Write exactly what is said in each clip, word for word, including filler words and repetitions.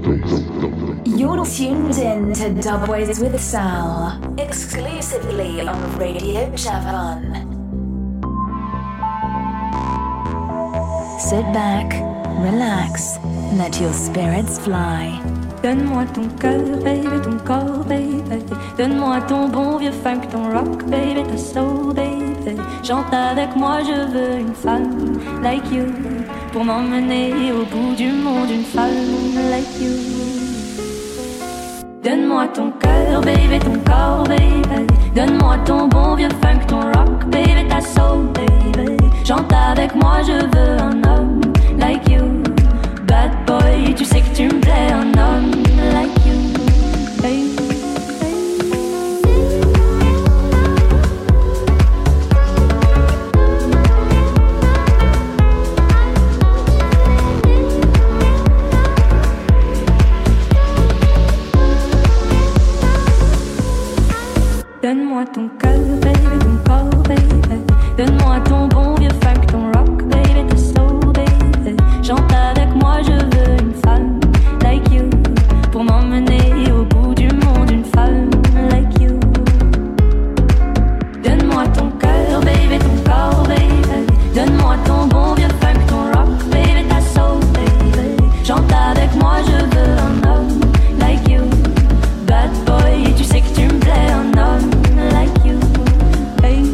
You're tuned in to Dubways with Sal, exclusively on Radio Javan. Sit back, relax, let your spirits fly. Donne-moi ton cœur, baby, ton corps, baby. Donne-moi ton bon vieux funk, ton rock, baby, ta soul, baby. Chante avec moi, je veux une femme like you, pour m'emmener au bout du monde, une femme like you. Donne-moi ton cœur, baby, ton corps, baby. Donne-moi ton bon vieux funk, ton rock, baby, ta soul, baby. Chante avec moi, je veux un homme like you. Bad boy, tu sais que tu me plais, un homme like you. Hey. Donne-moi ton cœur, baby, ton corps, baby. Donne-moi ton bon vieux funk, ton rock, baby, ta soul, baby. Chante avec moi, je veux une femme like you, pour m'emmener au bout du monde, une femme like you. Donne-moi ton cœur, baby, ton corps, baby. Donne-moi ton bon vieux funk, ton rock, baby, ta soul, baby. Chante avec moi, je veux un homme like you. Bad boy, tu sais que tu me plais, un homme like you. Hey.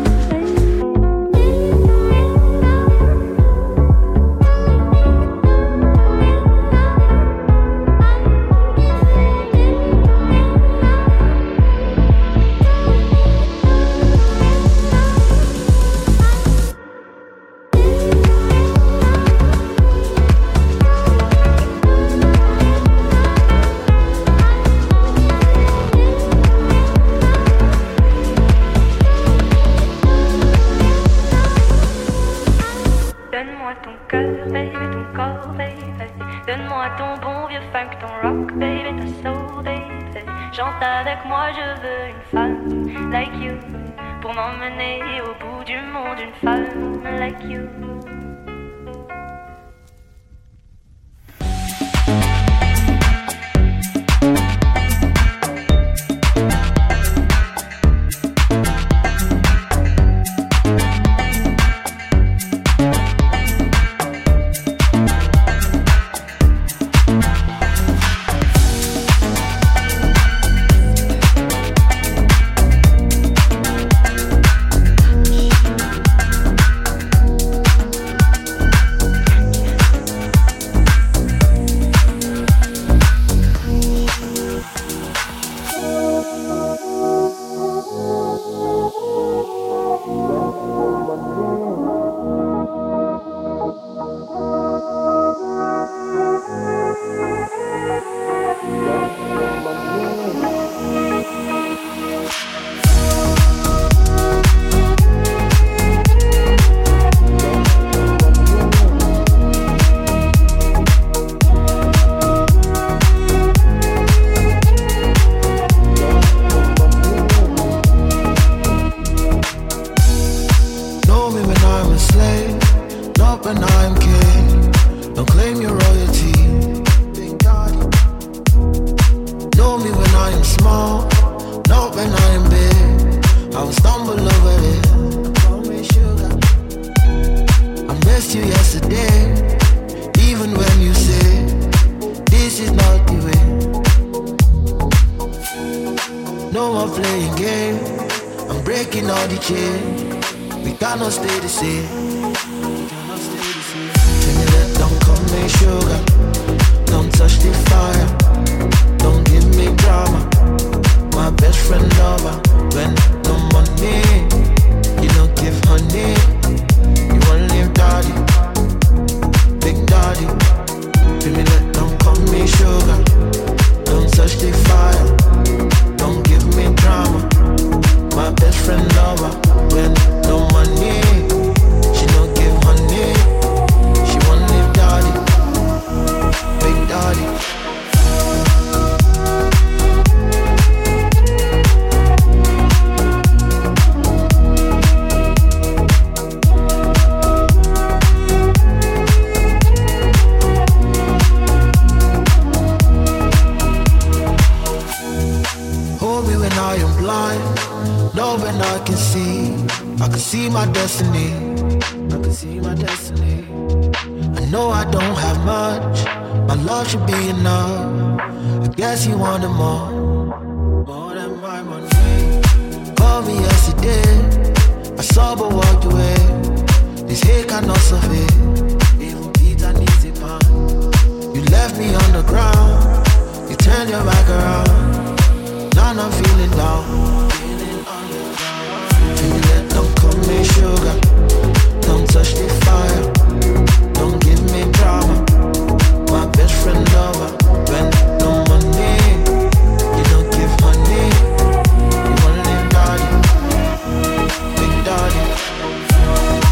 Donne-moi ton cœur, baby, ton corps, baby. Donne-moi ton bon vieux funk, ton rock, baby, ta soul, baby. Chante avec moi, je veux une femme like you, pour m'emmener au bout du monde, une femme like you. see my destiny. I can see my destiny. I know I don't have much. My love should be enough. I guess you wanted more. More than my money. Call me yesterday. I saw but walked away. This hate cannot survive. Even Peter needs a pan. You left me on the ground. You turned your back around. Now I'm feeling down. Feeling underground. Till you let them come me sugar. Don't touch the fire. Don't give me drama. My best friend lover. When no money, you don't give honey. You only daddy, big daddy.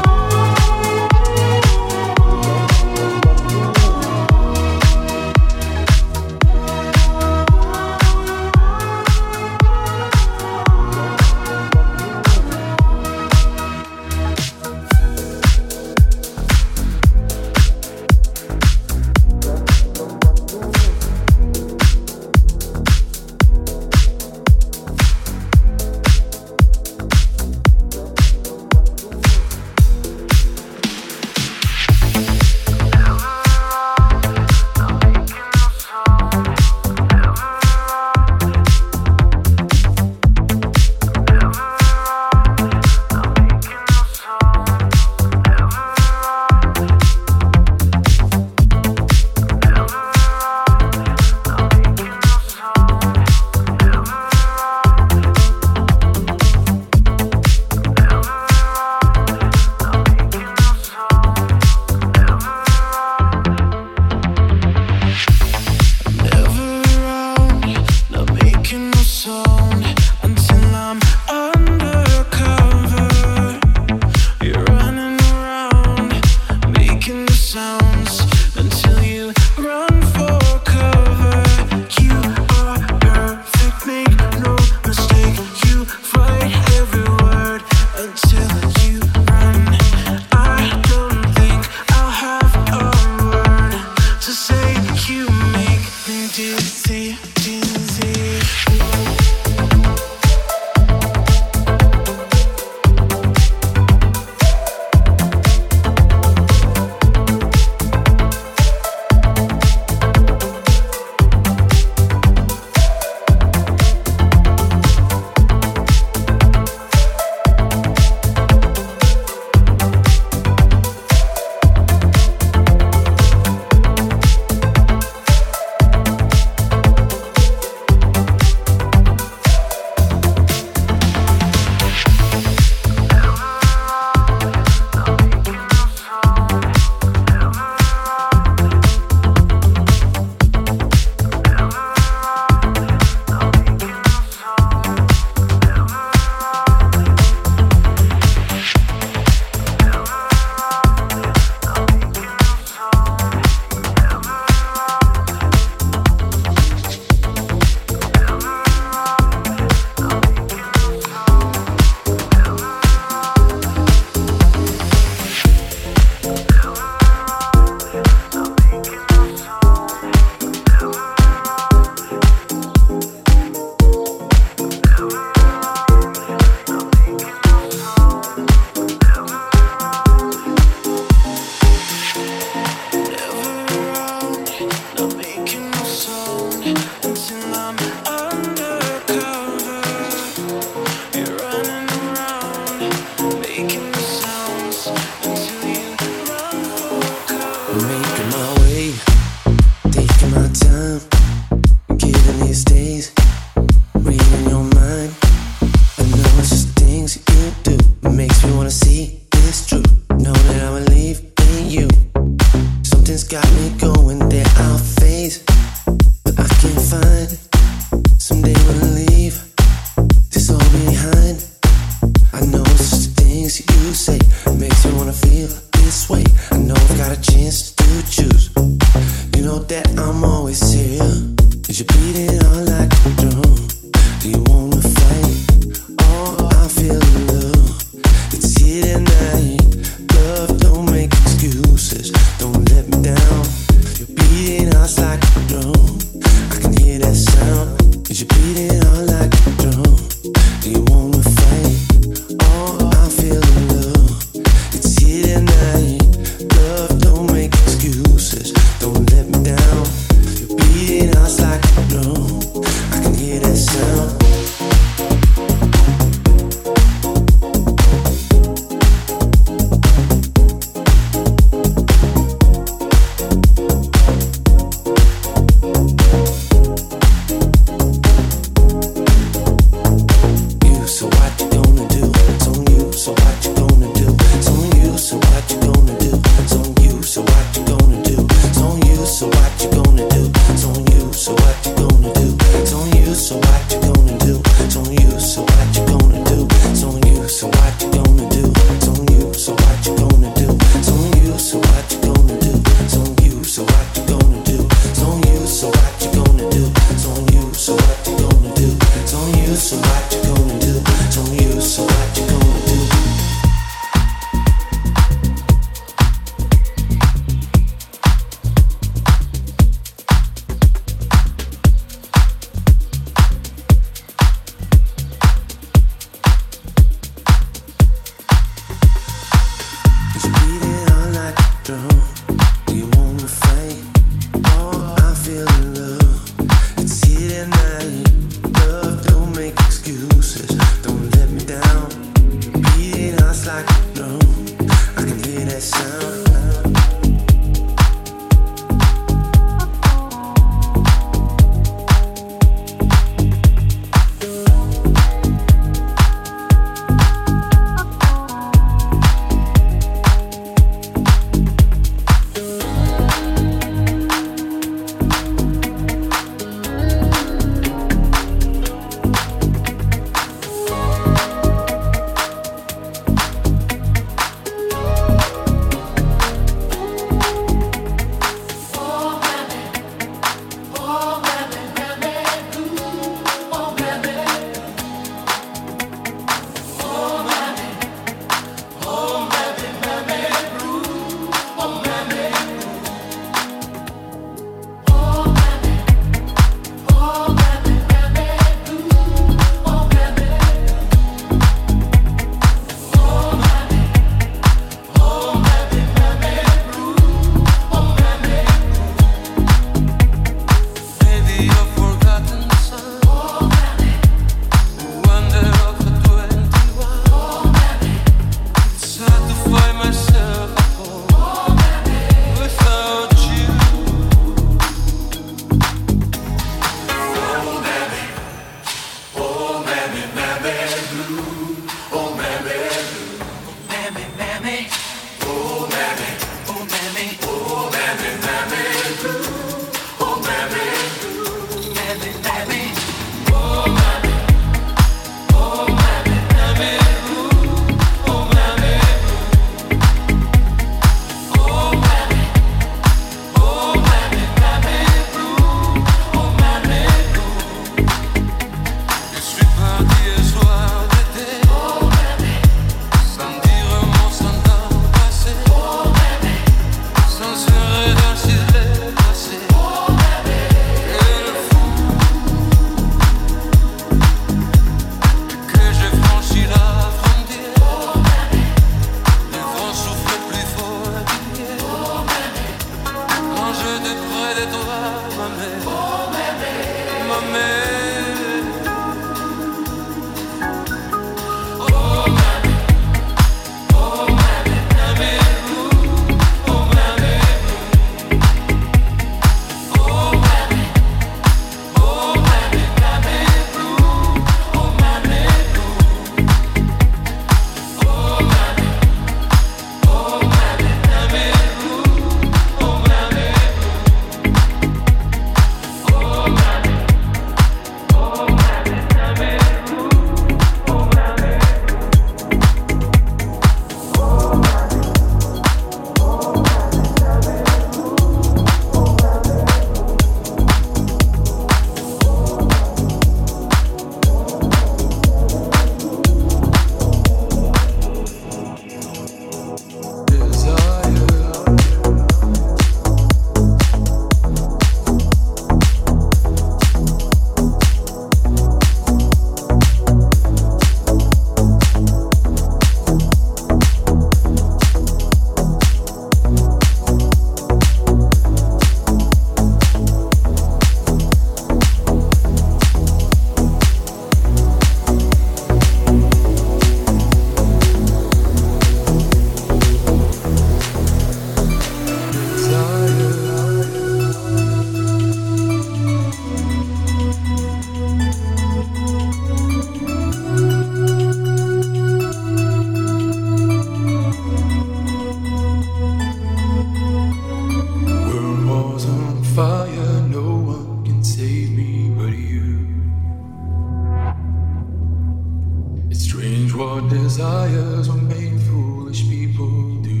what desires will make foolish people do.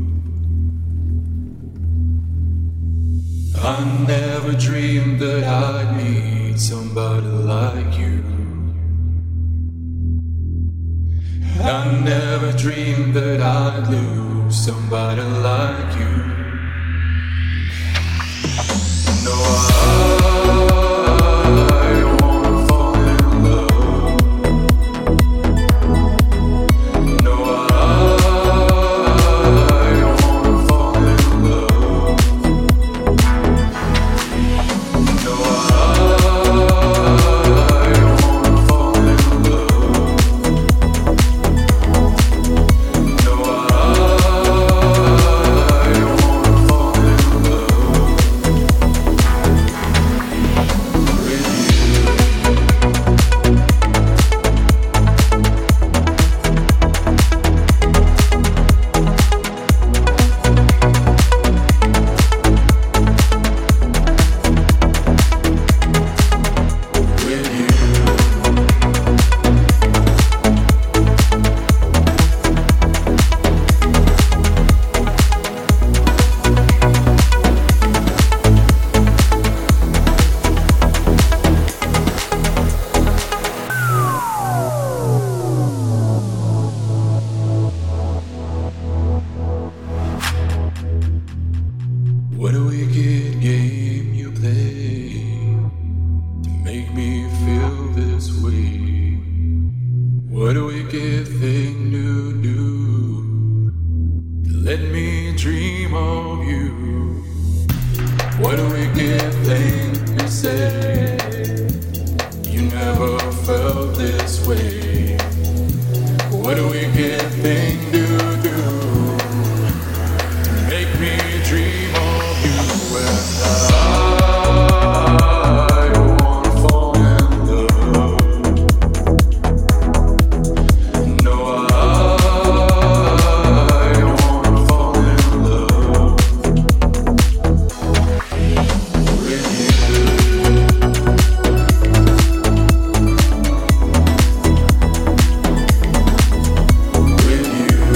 I never dreamed that I'd meet somebody like you. I never dreamed that I'd lose somebody like you. No, I With you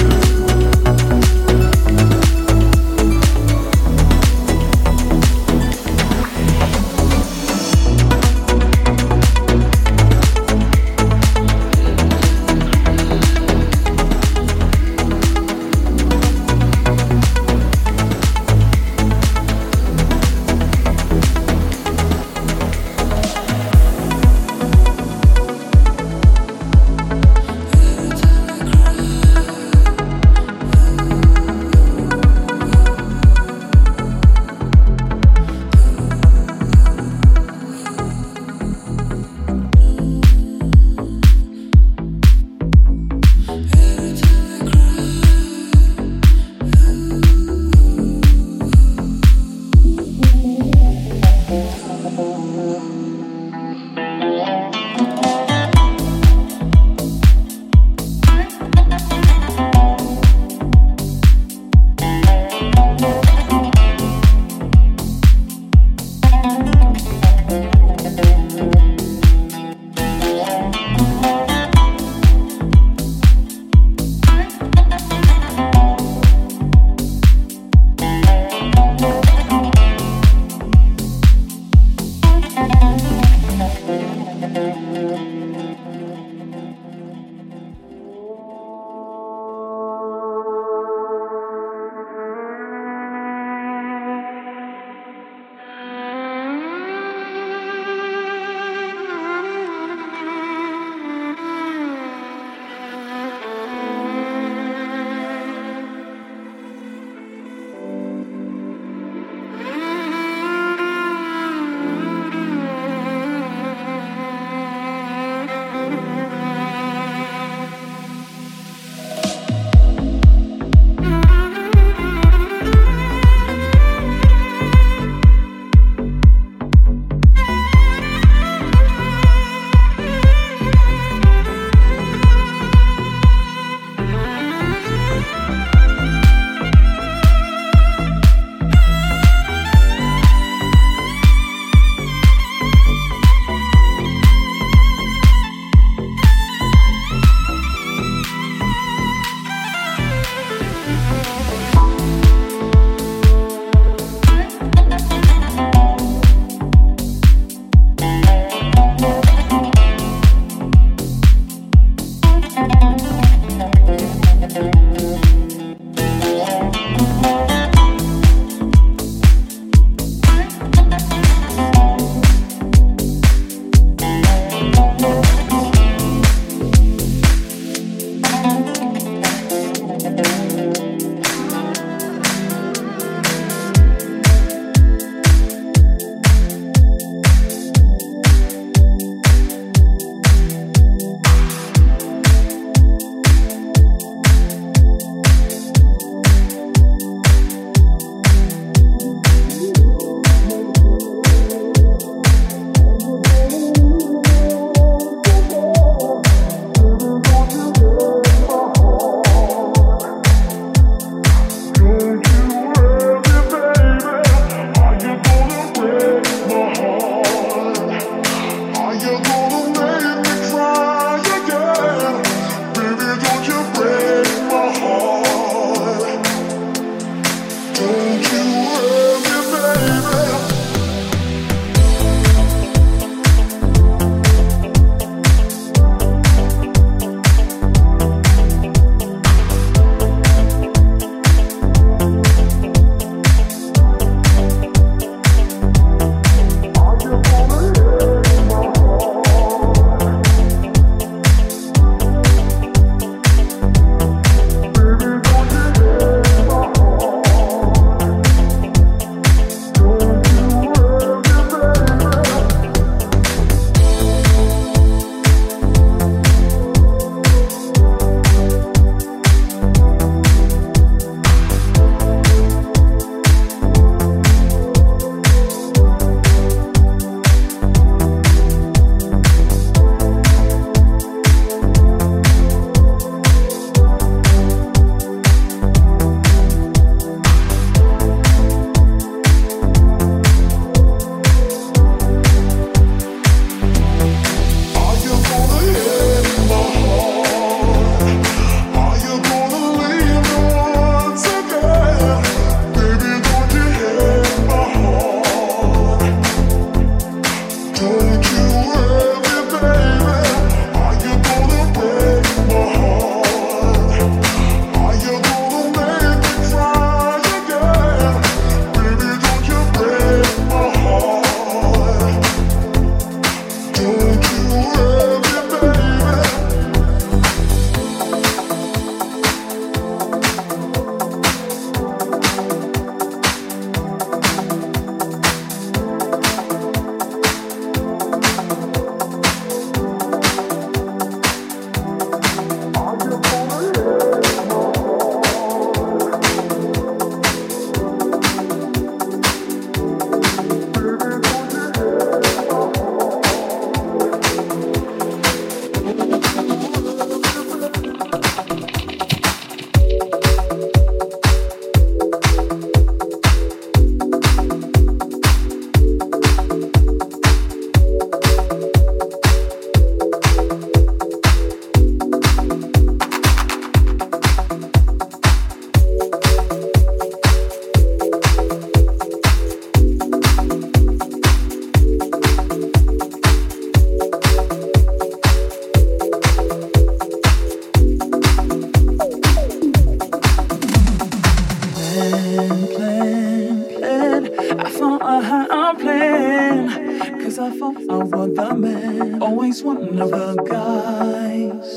the man, always one of the guys.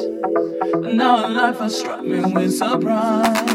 Now life has struck me with surprise.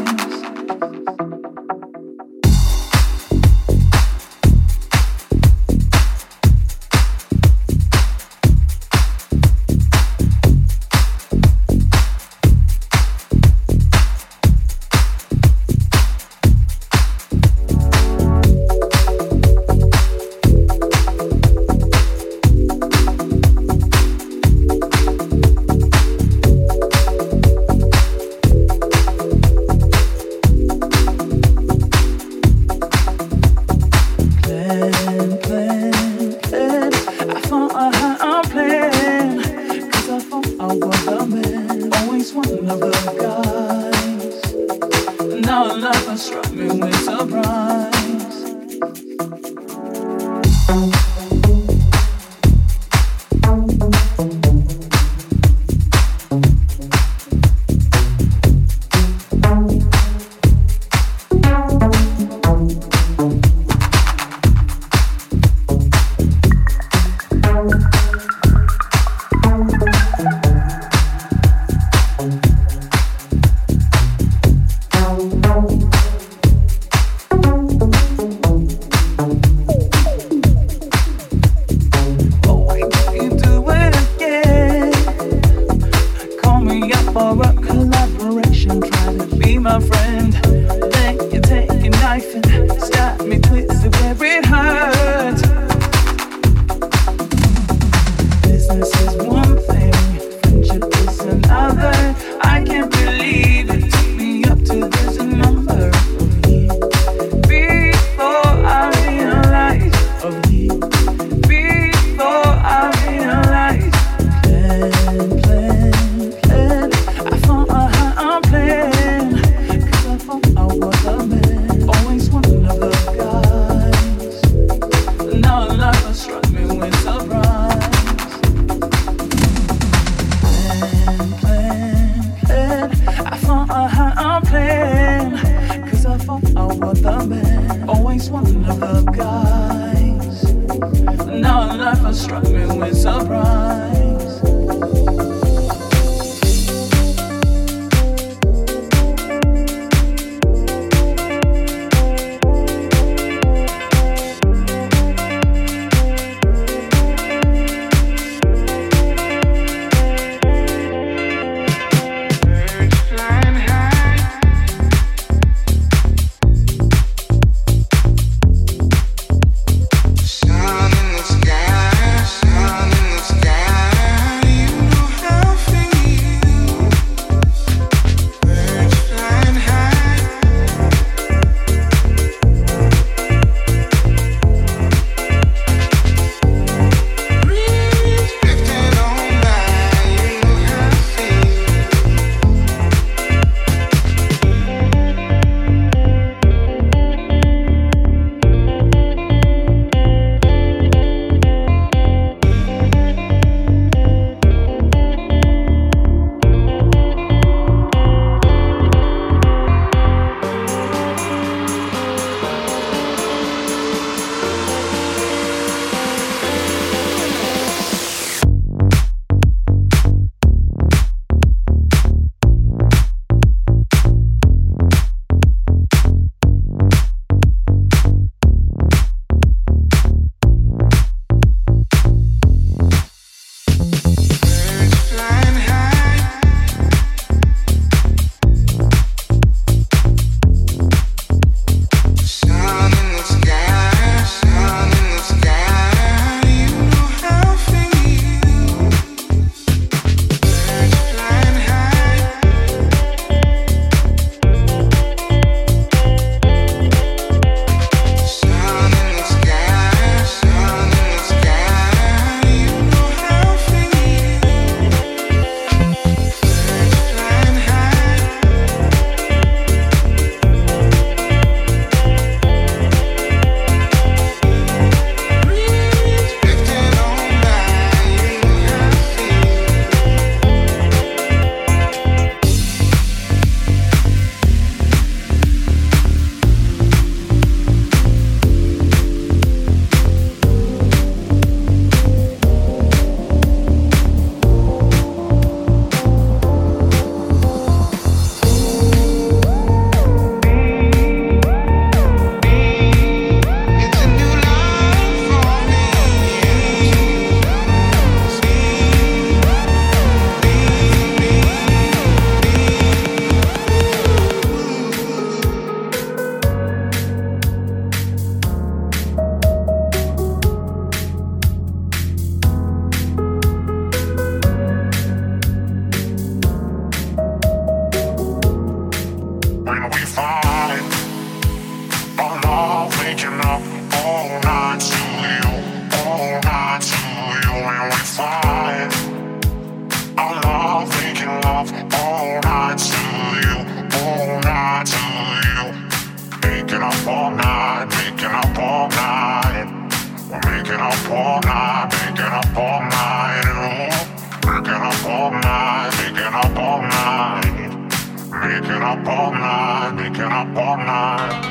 Sun in the sky, sun in the sky. fight. I love waking up all night to you, all night to you, and we fight. I love waking up all night to you, all night to you. Making up all night, making up all night. We're making up all night, making up all night. Making up all night, making up all night. Making up all night, making up all night.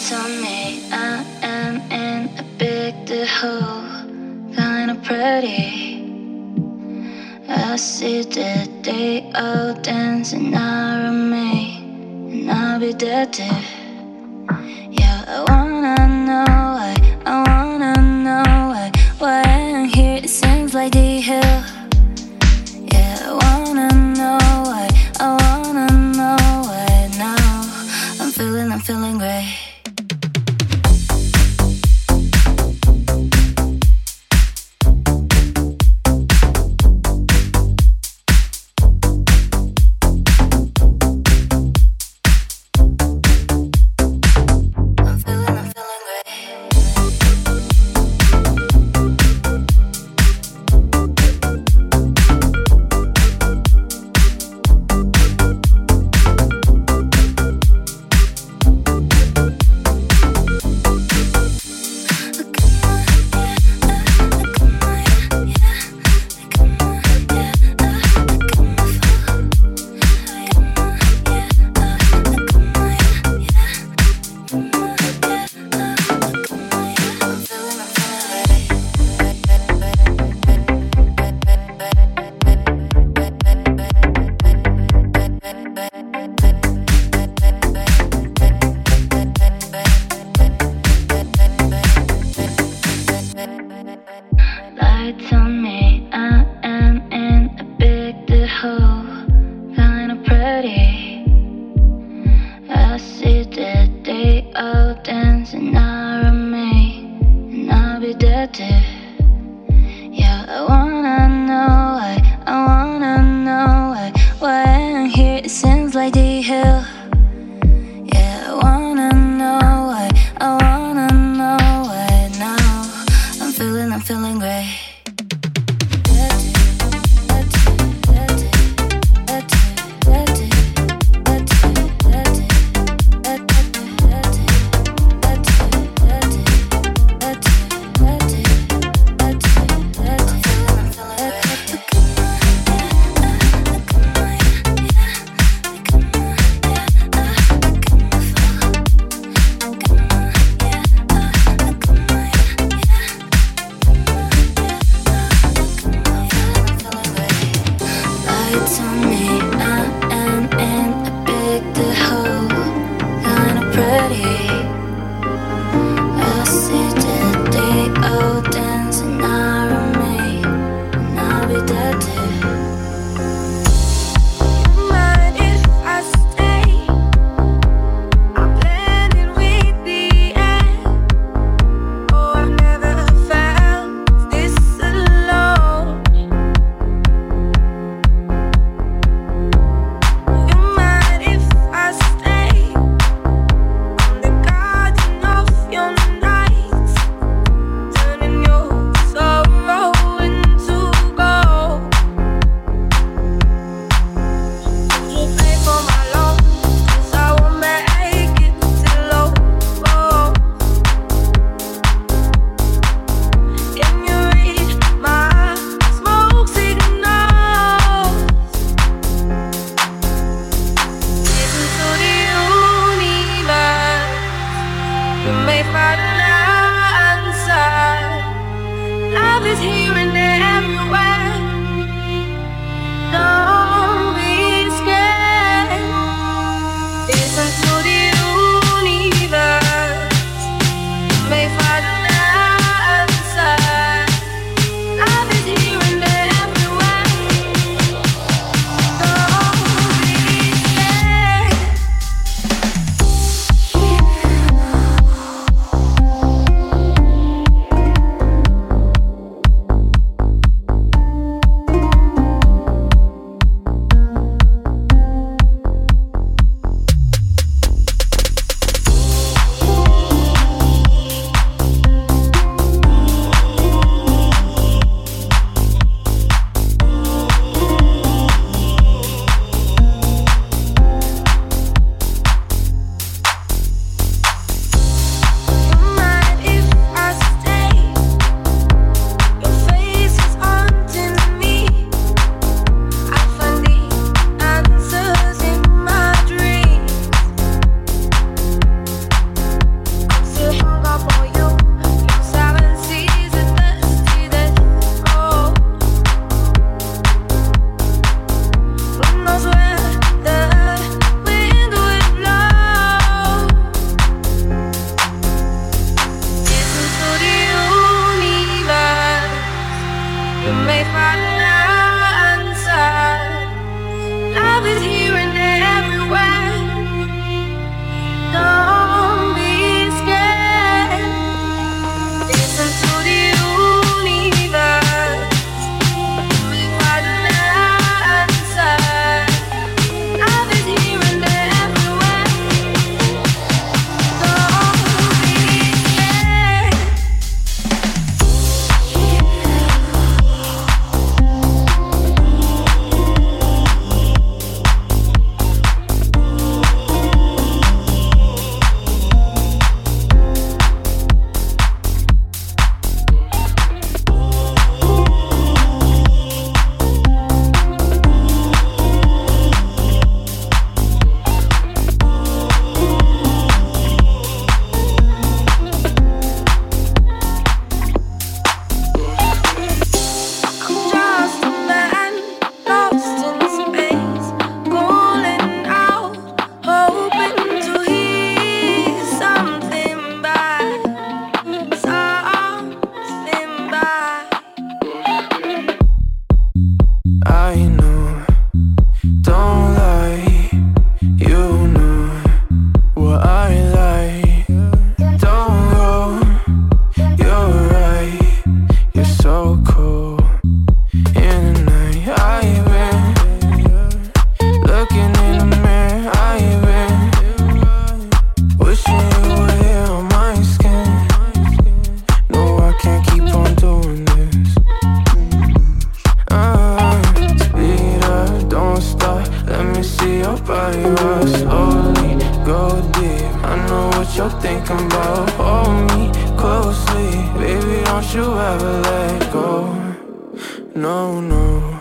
Lights on me, I am in a big the hole, kinda pretty. I see that they all dance and I remain, and I'll be there too. Yeah, I wanna know why, I wanna know why, why I'm here, it seems like the hill. Yeah, I wanna know why, I wanna know why now. I'm feeling, I'm feeling great. Lights on me, I am in a big the hole, kinda pretty. I see that they all dance and I remain, and I'll be there too. Yeah, I wanna know why, I wanna know why, why I'm here, it seems like the hill. Yeah, I wanna know why, I wanna know why now. I'm feeling, I'm feeling great. You I know, don't lie, you know what I like. Don't go, you're right, you're so cold. In the night, I've been looking in the mirror, I've been wishing you were here on my skin. No, I can't keep on doing this. uh, Speed up, don't stop, let me see your body rock slowly, go deep. I know what you're thinking about, hold me closely. Baby, don't you ever let go. No, no.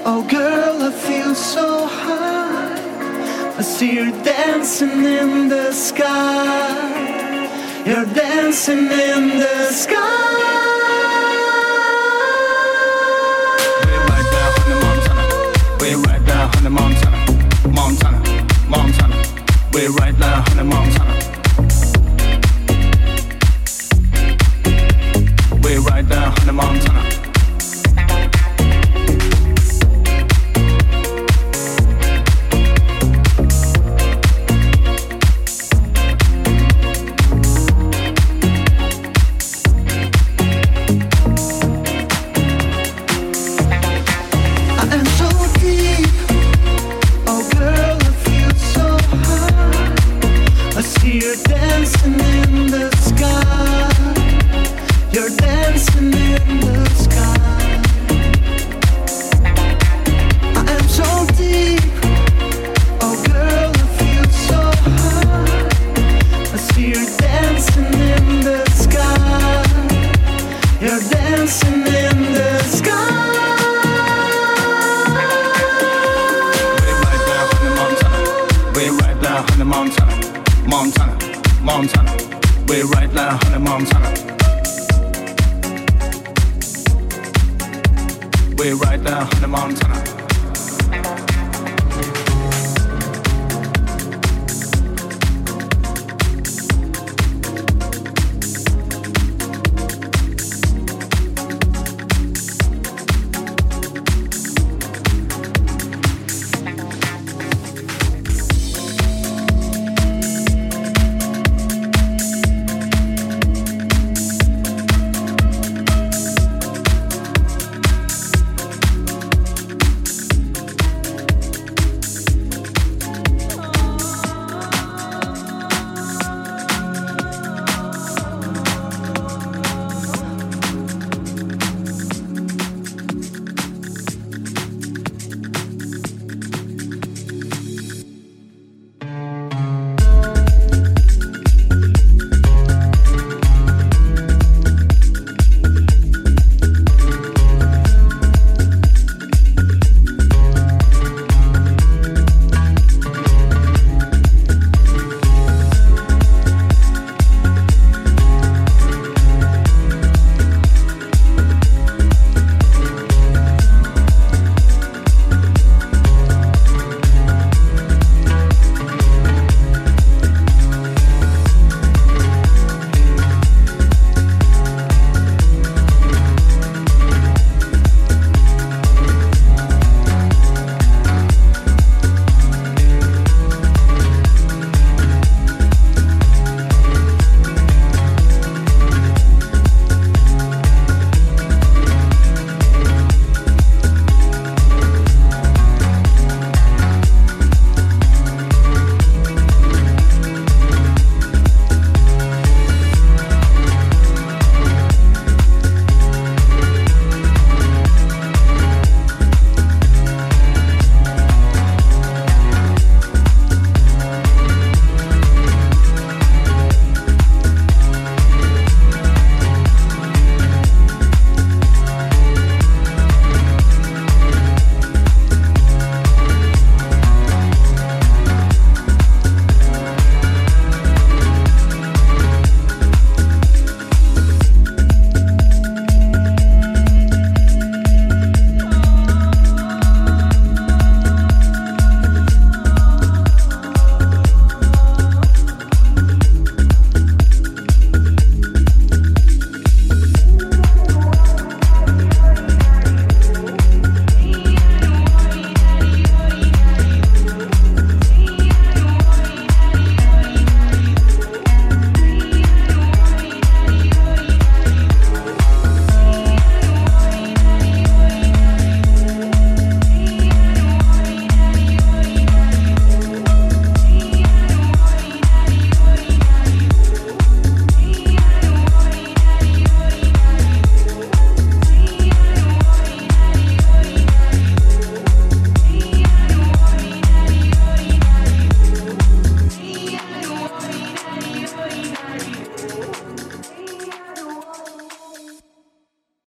Oh girl, I feel so high. I see you dancing in the sky. You're dancing in the sky. We're right there on the Montana, Montana, Montana. We're right there on the Montana. We're right there on the Montana. We're right there on the Montana.